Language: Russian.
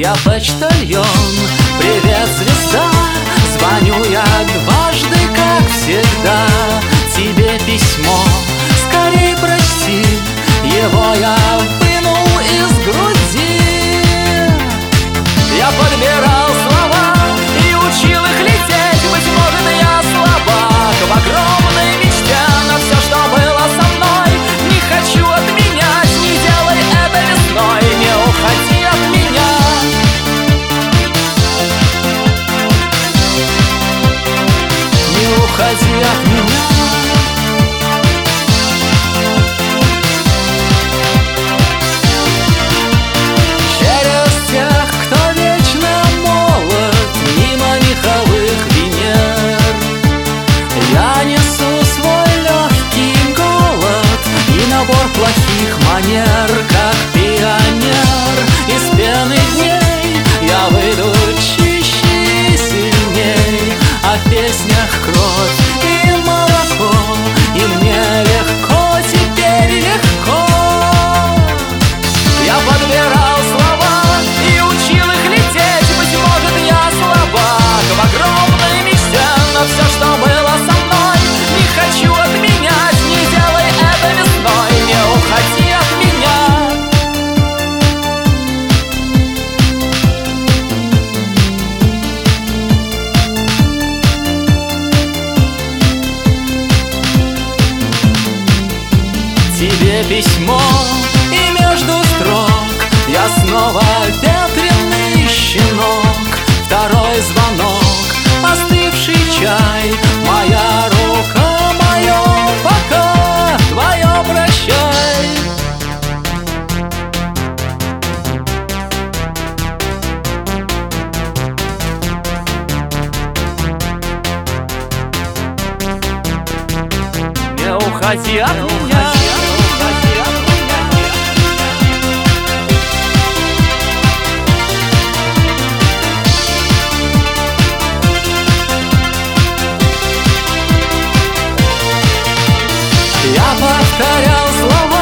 я почтальон. Привет, звезда, звоню я дважды, как всегда. Тебе письмо, скорей прочти, его я вынул из груди. Я подбирал слова и учил их лететь. Быть может, я слабак в огромной мечте, но все, что было со мной, не хочу отменять. Не делай это весной, не уходи от меня. Не уходи от меня. Плохих манер, как пионер, из пены дней я выйду чище и сильней. А в песнях кровь и молоко, и мне легко, теперь легко. Я подбирал слова и учил их лететь. Быть может, я слабак в огромной мечте, но все, что было со мной, не хочу отменять. Не делай это весной, не уходи от меня. Тебе письмо, и между строк я снова ветреный щенок. Второй звонок, остывший чай, моя рука, мое пока, твое прощай. Не уходи от меня. Я повторял слова